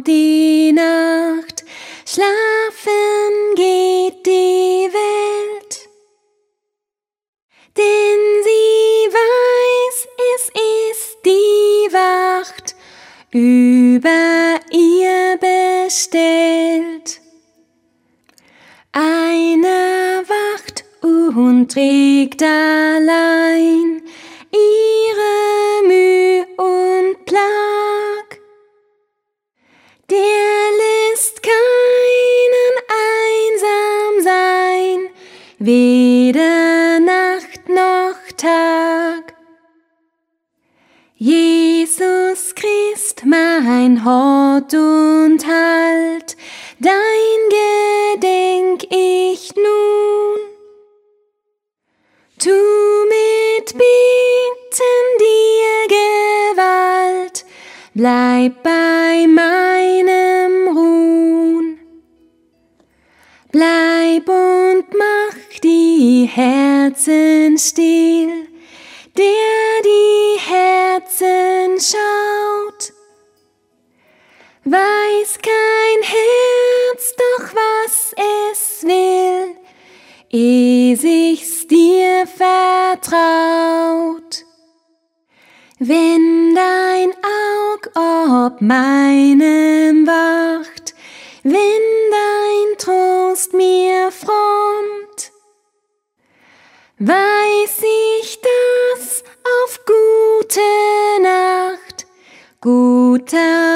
kommt die Nacht, schlafen geht die Welt. Denn sie weiß, es ist die Wacht über ihr bestellt. Einer wacht und trägt allein ihre Mühe und Plag. Der lässt keinen einsam sein, weder Nacht noch Tag. Jesus Christ, mein Hort und Halt, dein gedenk ich nun. Tu mit Bitten dir Gewalt, bleib bei meinem Ruhn. Bleib und mach die Herzen still, der die Herzen schaut. Weiß kein Herz doch, was es will, ehe sich's dir vertraut. Wenn dein Aug ob meinem wacht, wenn dein Trost mir frommt, weiß ich, dass auf gute Nacht, guter